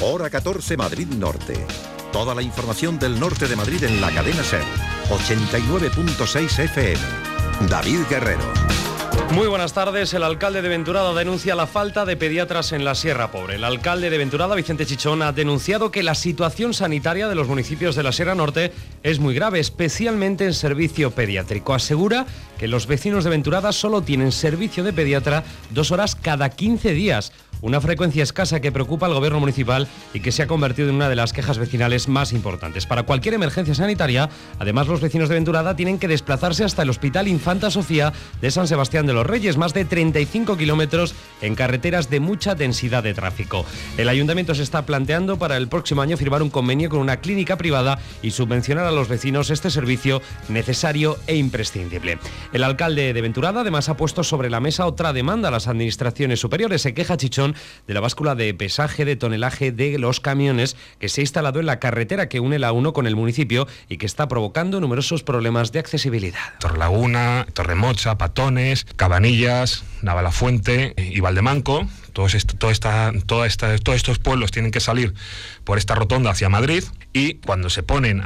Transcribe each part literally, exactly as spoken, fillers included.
Hora catorce, Madrid Norte. Toda la información del norte de Madrid en la cadena SER. ochenta y nueve punto seis F M. David Guerrero. Muy buenas tardes. El alcalde de Venturada denuncia la falta de pediatras en la Sierra Pobre. El alcalde de Venturada, Vicente Chichón, ha denunciado que la situación sanitaria de los municipios de la Sierra Norte es muy grave, especialmente en servicio pediátrico. Asegura que los vecinos de Venturada solo tienen servicio de pediatra dos horas cada quince días. Una frecuencia escasa que preocupa al gobierno municipal y que se ha convertido en una de las quejas vecinales más importantes. Para cualquier emergencia sanitaria, además, los vecinos de Venturada tienen que desplazarse hasta el Hospital Infanta Sofía de San Sebastián de los Reyes, más de treinta y cinco kilómetros en carreteras de mucha densidad de tráfico. El ayuntamiento se está planteando para el próximo año firmar un convenio con una clínica privada y subvencionar a los vecinos este servicio necesario e imprescindible. El alcalde de Venturada además ha puesto sobre la mesa otra demanda a las administraciones superiores. Se queja Chichón de la báscula de pesaje de tonelaje de los camiones que se ha instalado en la carretera que une la uno con el municipio y que está provocando numerosos problemas de accesibilidad. Torrelaguna, Torremocha, Patones, Cabanillas, Navalafuente y Valdemanco. Todos, esto, toda esta, toda esta, todos estos pueblos tienen que salir por esta rotonda hacia Madrid y cuando se ponen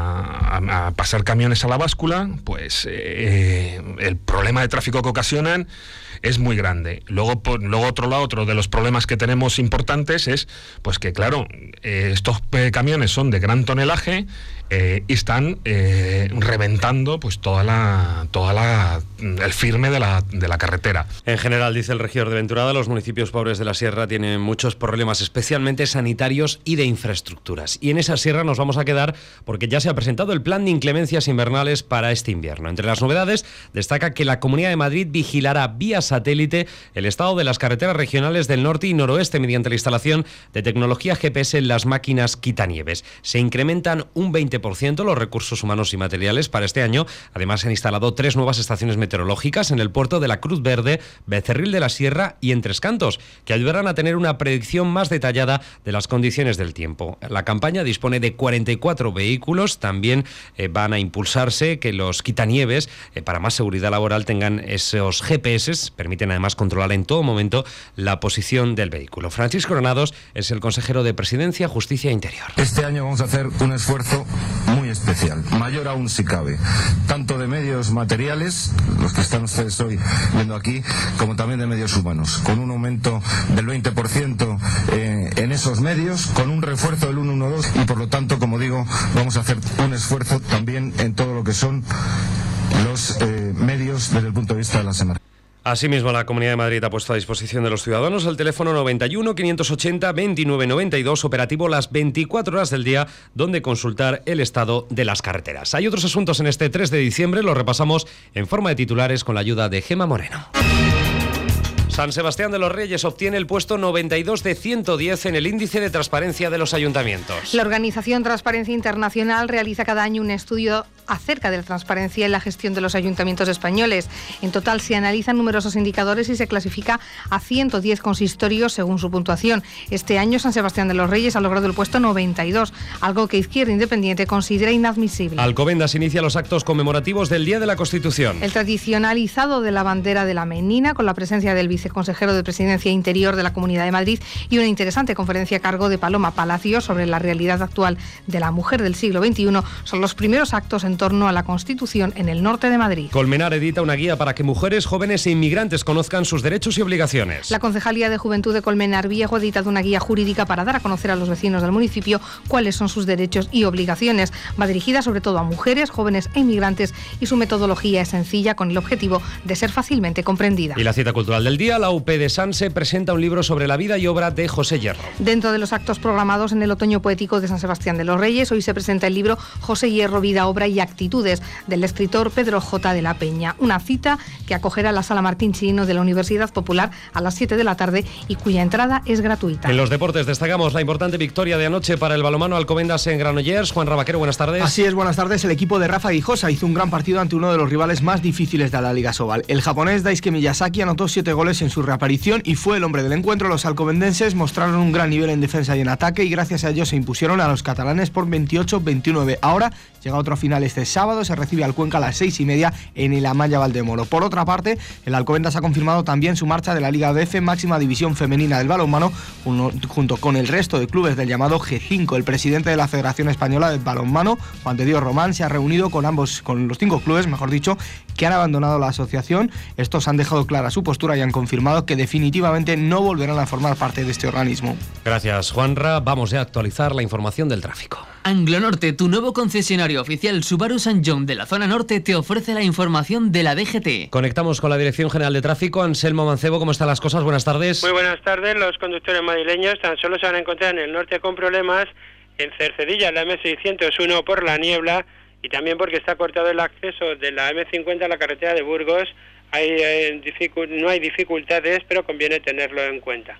a, a, a pasar camiones a la báscula, pues eh, el problema de tráfico que ocasionan es muy grande. Luego, por, luego otro lado, otro de los problemas que tenemos importantes es, pues que claro, eh, estos eh, camiones son de gran tonelaje eh, y están eh, reventando pues toda la, toda la, el firme de la, de la carretera. En general, dice el regidor de Venturada, los municipios pobres de la sierra tienen muchos problemas, especialmente sanitarios y de infraestructuras. Y en esa sierra nos vamos a quedar porque ya se ha presentado el plan de inclemencias invernales para este invierno. Entre las novedades, destaca que la Comunidad de Madrid vigilará vía satélite el estado de las carreteras regionales del norte y noroeste mediante la instalación de tecnología G P S en las máquinas quitanieves. Se incrementan un veinte por ciento los recursos humanos y materiales para este año. Además, se han instalado tres nuevas estaciones meteorológicas en el puerto de la Cruz Verde, Becerril de la Sierra y en Tres Cantos, que ayudarán a tener una predicción más detallada de las condiciones del tiempo. La campaña dispone de cuarenta y cuatro vehículos. También eh, van a impulsarse que los quitanieves, eh, para más seguridad laboral, tengan esos G P S. Permiten además controlar en todo momento la posición del vehículo. Francisco Granados es el consejero de Presidencia, Justicia e Interior. Este año vamos a hacer un esfuerzo muy especial, mayor aún si cabe, tanto de medios materiales, los que están ustedes hoy viendo aquí, como también de medios humanos, con un aumento del veinte por ciento eh, en esos medios, con un refuerzo del ciento doce y por lo tanto, como digo, vamos a hacer un esfuerzo también en todo lo que son los eh, medios desde el punto de vista de las emergencias. Asimismo, la Comunidad de Madrid ha puesto a disposición de los ciudadanos el teléfono noventa y uno, quinientos ochenta, veintinueve noventa y dos, operativo las veinticuatro horas del día, donde consultar el estado de las carreteras. Hay otros asuntos en este tres de diciembre, los repasamos en forma de titulares con la ayuda de Gema Moreno. San Sebastián de los Reyes obtiene el puesto noventa y dos de ciento diez en el índice de transparencia de los ayuntamientos. La organización Transparencia Internacional realiza cada año un estudio acerca de la transparencia en la gestión de los ayuntamientos españoles. En total se analizan numerosos indicadores y se clasifica a ciento diez consistorios según su puntuación. Este año San Sebastián de los Reyes ha logrado el puesto noventa y dos, algo que Izquierda Independiente considera inadmisible. Alcobendas inicia los actos conmemorativos del Día de la Constitución. El tradicional izado de la bandera de la Menina, con la presencia del viceconsejero de Presidencia e Interior de la Comunidad de Madrid, y una interesante conferencia a cargo de Paloma Palacio sobre la realidad actual de la mujer del siglo veintiuno, son los primeros actos en torno a la Constitución en el norte de Madrid. Colmenar edita una guía para que mujeres, jóvenes e inmigrantes conozcan sus derechos y obligaciones. La Concejalía de Juventud de Colmenar Viejo ha editado una guía jurídica para dar a conocer a los vecinos del municipio cuáles son sus derechos y obligaciones. Va dirigida sobre todo a mujeres, jóvenes e inmigrantes y su metodología es sencilla con el objetivo de ser fácilmente comprendida. Y la cita cultural del día, la U P de Sanse presenta un libro sobre la vida y obra de José Hierro. Dentro de los actos programados en el otoño poético de San Sebastián de los Reyes, hoy se presenta el libro José Hierro, vida, obra y actitudes, del escritor Pedro J. de la Peña. Una cita que acogerá la Sala Martín Chirino de la Universidad Popular a las siete de la tarde y cuya entrada es gratuita. En los deportes destacamos la importante victoria de anoche para el balonmano Alcobendas en Granollers. Juan Rabaquero, buenas tardes. Así es, buenas tardes. El equipo de Rafa Guijosa hizo un gran partido ante uno de los rivales más difíciles de la Liga Sobal. El japonés Daisuke Miyazaki anotó siete goles en su reaparición y fue el hombre del encuentro. Los alcobendenses mostraron un gran nivel en defensa y en ataque y gracias a ello se impusieron a los catalanes por veintiocho veintinueve. Ahora llega otro final este sábado, se recibe al Cuenca a las seis y media en el Amaya Valdemoro. Por otra parte, el Alcobendas ha confirmado también su marcha de la Liga B F, máxima división femenina del balonmano, junto con el resto de clubes del llamado G cinco. El presidente de la Federación Española de Balonmano, Juan de Dios Román, se ha reunido con ambos, con los cinco clubes, mejor dicho, que han abandonado la asociación. Estos han dejado clara su postura y han confirmado que definitivamente no volverán a formar parte de este organismo. Gracias, Juanra. Vamos ya a actualizar la información del tráfico. Anglonorte, tu nuevo concesionario oficial Subaru San John de la zona norte, te ofrece la información de la D G T. Conectamos con la Dirección General de Tráfico. Anselmo Mancebo, ¿cómo están las cosas? Buenas tardes. Muy buenas tardes. Los conductores madrileños tan solo se van a encontrar en el norte con problemas en Cercedilla, la eme seiscientos uno, por la niebla y también porque está cortado el acceso de la eme cincuenta a la carretera de Burgos. Hay, eh, dificu- no hay dificultades, pero conviene tenerlo en cuenta.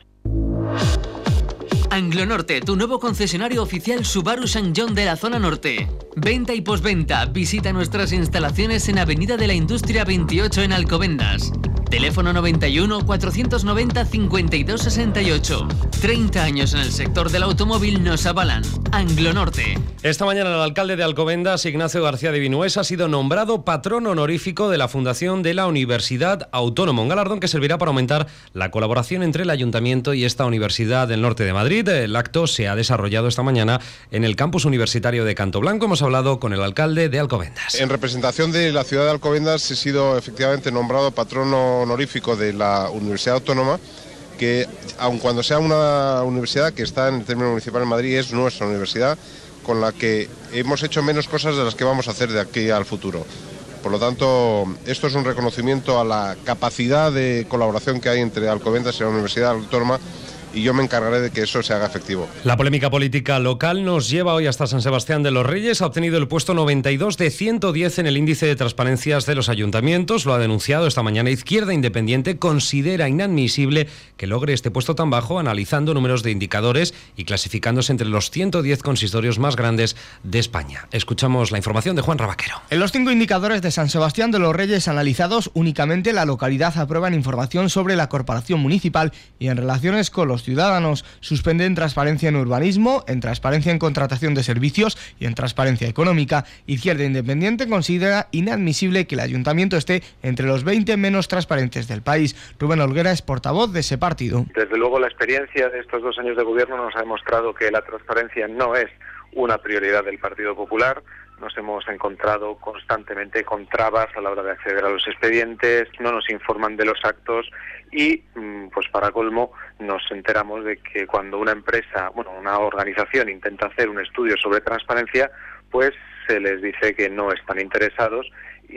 Anglonorte, tu nuevo concesionario oficial Subaru San John de la zona norte. Venta y postventa. Visita nuestras instalaciones en Avenida de la Industria veintiocho en Alcobendas. Teléfono noventa y uno, cuatrocientos noventa, cincuenta y dos sesenta y ocho. treinta años en el sector del automóvil nos avalan. Anglonorte. Esta mañana el alcalde de Alcobendas, Ignacio García de Vinués, ha sido nombrado patrón honorífico de la Fundación de la Universidad Autónoma, un galardón que servirá para aumentar la colaboración entre el Ayuntamiento y esta Universidad del Norte de Madrid. El acto se ha desarrollado esta mañana en el campus universitario de Canto Blanco. Hemos hablado con el alcalde de Alcobendas. En representación de la ciudad de Alcobendas he sido efectivamente nombrado patrón honorífico de la Universidad Autónoma, que aun cuando sea una universidad que está en el término municipal en Madrid, es nuestra universidad con la que hemos hecho menos cosas de las que vamos a hacer de aquí al futuro. Por lo tanto, esto es un reconocimiento a la capacidad de colaboración que hay entre Alcobendas y la Universidad Autónoma, y yo me encargaré de que eso se haga efectivo. La polémica política local nos lleva hoy hasta San Sebastián de los Reyes. Ha obtenido el puesto noventa y dos de ciento diez en el índice de transparencias de los ayuntamientos. Lo ha denunciado esta mañana Izquierda Independiente. Considera inadmisible que logre este puesto tan bajo, analizando números de indicadores y clasificándose entre los ciento diez consistorios más grandes de España. Escuchamos la información de Juan Rabaquero. En los cinco indicadores de San Sebastián de los Reyes analizados, únicamente la localidad aprueba en información sobre la corporación municipal y en relaciones con los ciudadanos. Suspende en transparencia en urbanismo, en transparencia en contratación de servicios y en transparencia económica. Izquierda Independiente considera inadmisible que el ayuntamiento esté entre los veinte menos transparentes del país. Rubén Olguera es portavoz de ese partido. Desde luego la experiencia de estos dos años de gobierno nos ha demostrado que la transparencia no es una prioridad del Partido Popular. Nos hemos encontrado constantemente con trabas a la hora de acceder a los expedientes, no nos informan de los actos y, pues para colmo, nos enteramos de que cuando una empresa, bueno, una organización intenta hacer un estudio sobre transparencia, pues se les dice que no están interesados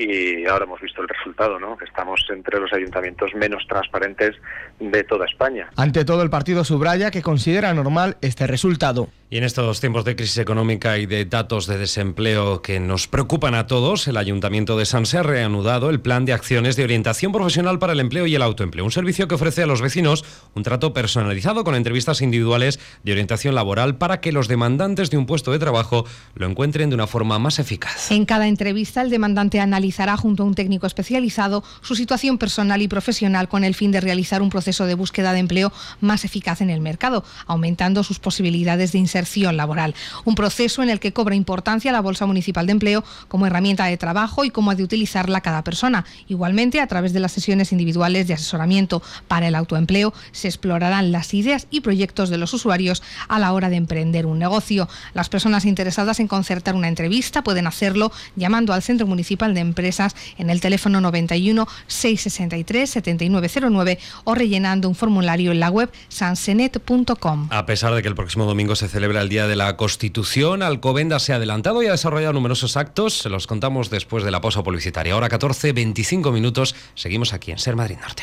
y ahora hemos visto el resultado, ¿no? Que estamos entre los ayuntamientos menos transparentes de toda España. Ante todo, el partido subraya que considera normal este resultado. Y en estos tiempos de crisis económica y de datos de desempleo que nos preocupan a todos, el Ayuntamiento de Sanse ha reanudado el plan de acciones de orientación profesional para el empleo y el autoempleo, un servicio que ofrece a los vecinos un trato personalizado con entrevistas individuales de orientación laboral para que los demandantes de un puesto de trabajo lo encuentren de una forma más eficaz. En cada entrevista, el demandante analizará junto a un técnico especializado su situación personal y profesional con el fin de realizar un proceso de búsqueda de empleo más eficaz en el mercado, aumentando sus posibilidades de inserción laboral. Un proceso en el que cobra importancia la Bolsa Municipal de Empleo como herramienta de trabajo y cómo ha de utilizarla cada persona. Igualmente, a través de las sesiones individuales de asesoramiento para el autoempleo, se explorarán las ideas y proyectos de los usuarios a la hora de emprender un negocio. Las personas interesadas en concertar una entrevista pueden hacerlo llamando al Centro Municipal de Empresas en el teléfono noventa y uno, seiscientos sesenta y tres, setenta y nueve cero nueve o rellenando un formulario en la web sansenet punto com. A pesar de que el próximo domingo se celebra el Día de la Constitución, Alcobendas se ha adelantado y ha desarrollado numerosos actos. Se los contamos después de la pausa publicitaria. Ahora catorce, veinticinco minutos. Seguimos aquí en Ser Madrid Norte.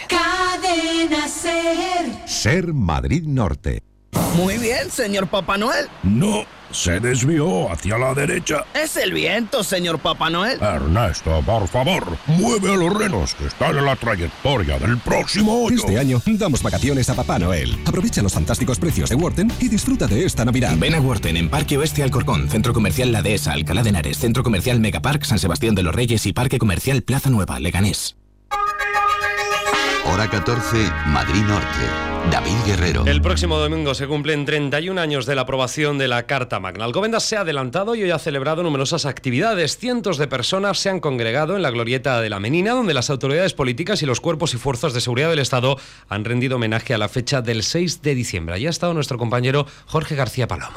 Cadena Ser. Ser Madrid Norte. Muy bien, señor Papá Noel. No, se desvió hacia la derecha. Es el viento, señor Papá Noel. Ernesto, por favor, mueve a los renos que están en la trayectoria del próximo hoyo. Este año damos vacaciones a Papá Noel. Aprovecha los fantásticos precios de Worten y disfruta de esta Navidad. Ven a Worten en Parque Oeste Alcorcón, Centro Comercial La Dehesa, Alcalá de Henares, Centro Comercial Megapark San Sebastián de los Reyes y Parque Comercial Plaza Nueva, Leganés. Hora catorce, Madrid Norte. David Guerrero. El próximo domingo se cumplen treinta y un años de la aprobación de la Carta Magna. Alcobendas se ha adelantado y hoy ha celebrado numerosas actividades. Cientos de personas se han congregado en la glorieta de la Menina, donde las autoridades políticas y los cuerpos y fuerzas de seguridad del Estado han rendido homenaje a la fecha del seis de diciembre. Allí ha estado nuestro compañero Jorge García Palomo.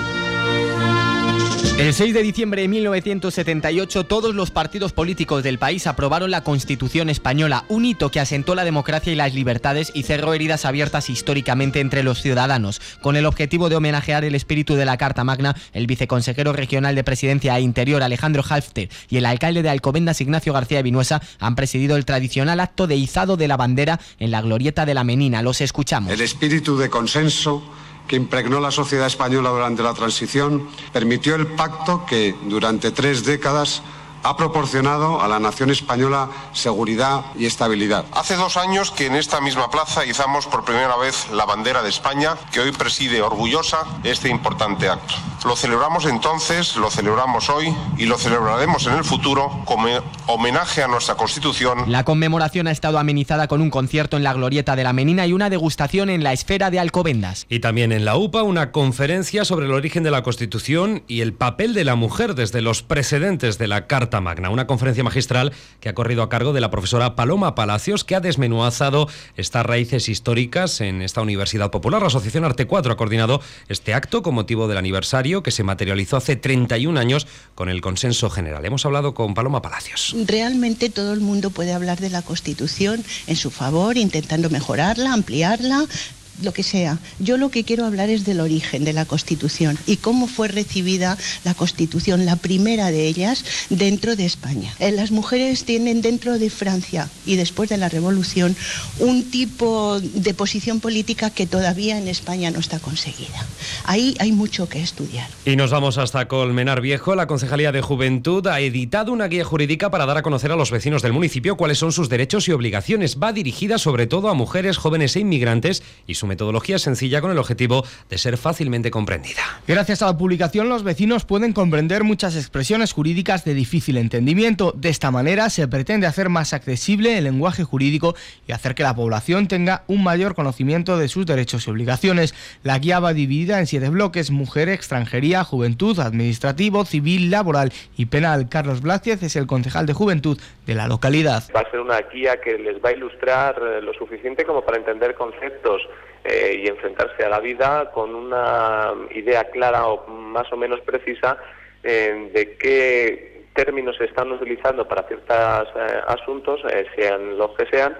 El seis de diciembre de mil novecientos setenta y ocho, todos los partidos políticos del país aprobaron la Constitución española, un hito que asentó la democracia y las libertades y cerró heridas abiertas históricamente entre los ciudadanos. Con el objetivo de homenajear el espíritu de la Carta Magna, el viceconsejero regional de Presidencia e Interior, Alejandro Halfter, y el alcalde de Alcobendas, Ignacio García Vinuesa, han presidido el tradicional acto de izado de la bandera en la glorieta de la Menina. Los escuchamos. El espíritu de consenso que impregnó la sociedad española durante la transición permitió el pacto que, durante tres décadas, ha proporcionado a la nación española seguridad y estabilidad. Hace dos años que en esta misma plaza izamos por primera vez la bandera de España, que hoy preside orgullosa este importante acto. Lo celebramos entonces, lo celebramos hoy y lo celebraremos en el futuro como homenaje a nuestra Constitución. La conmemoración ha estado amenizada con un concierto en la glorieta de la Menina y una degustación en la Esfera de Alcobendas. Y también en la UPA una conferencia sobre el origen de la Constitución y el papel de la mujer desde los precedentes de la Carta Magna, una conferencia magistral que ha corrido a cargo de la profesora Paloma Palacios, que ha desmenuzado estas raíces históricas en esta Universidad Popular. La Asociación Arte cuatro ha coordinado este acto con motivo del aniversario que se materializó hace treinta y un años con el consenso general. Hemos hablado con Paloma Palacios. Realmente todo el mundo puede hablar de la Constitución en su favor, intentando mejorarla, ampliarla, lo que sea. Yo lo que quiero hablar es del origen de la Constitución y cómo fue recibida la Constitución, la primera de ellas, dentro de España. Eh, las mujeres tienen dentro de Francia y después de la Revolución un tipo de posición política que todavía en España no está conseguida. Ahí hay mucho que estudiar. Y nos vamos hasta Colmenar Viejo. La Concejalía de Juventud ha editado una guía jurídica para dar a conocer a los vecinos del municipio cuáles son sus derechos y obligaciones. Va dirigida sobre todo a mujeres, jóvenes e inmigrantes y su metodología es sencilla con el objetivo de ser fácilmente comprendida. Gracias a la publicación, los vecinos pueden comprender muchas expresiones jurídicas de difícil entendimiento. De esta manera se pretende hacer más accesible el lenguaje jurídico y hacer que la población tenga un mayor conocimiento de sus derechos y obligaciones. La guía va dividida en siete bloques: mujer, extranjería, juventud, administrativo, civil, laboral y penal. Carlos Blázquez es el concejal de Juventud de la localidad. Va a ser una guía que les va a ilustrar lo suficiente como para entender conceptos Eh, y enfrentarse a la vida con una idea clara o más o menos precisa eh, de qué términos se están utilizando para ciertos eh, asuntos, eh, sean los que sean,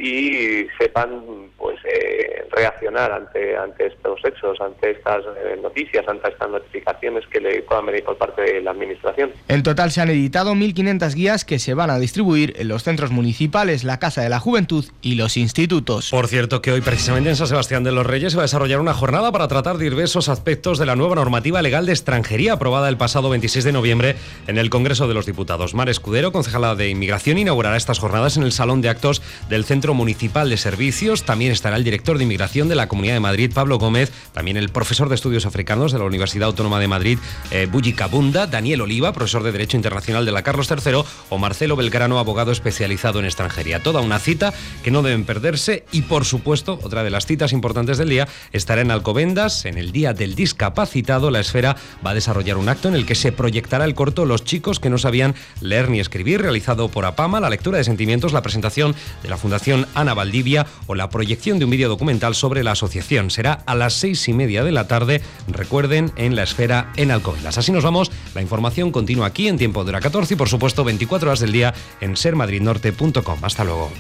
y sepan pues eh, reaccionar ante ante estos hechos, ante estas eh, noticias, ante estas notificaciones que le puedan venir por parte de la Administración. En total se han editado mil quinientas guías que se van a distribuir en los centros municipales, la Casa de la Juventud y los institutos. Por cierto, que hoy precisamente en San Sebastián de los Reyes se va a desarrollar una jornada para tratar diversos aspectos de la nueva normativa legal de extranjería aprobada el pasado veintiséis de noviembre en el Congreso de los Diputados. Mar Escudero, concejala de Inmigración, inaugurará estas jornadas en el Salón de Actos del Centro Municipal de Servicios. También estará el director de Inmigración de la Comunidad de Madrid, Pablo Gómez, también el profesor de Estudios Africanos de la Universidad Autónoma de Madrid, eh, Bulli Kabunda, Daniel Oliva, profesor de Derecho Internacional de la Carlos tercero, o Marcelo Belgrano, abogado especializado en extranjería. Toda una cita que no deben perderse y, por supuesto, otra de las citas importantes del día estará en Alcobendas. En el Día del Discapacitado, la Esfera va a desarrollar un acto en el que se proyectará el corto Los chicos que no sabían leer ni escribir, realizado por APAMA, la lectura de sentimientos, la presentación de la Fundación Ana Valdivia o la proyección de un vídeo documental sobre la asociación. Será a las seis y media de la tarde, recuerden, en la Esfera en Alcobendas. Así nos vamos. La información continúa aquí en tiempo de hora catorce y, por supuesto, veinticuatro horas del día en ser madrid norte punto com. Hasta luego.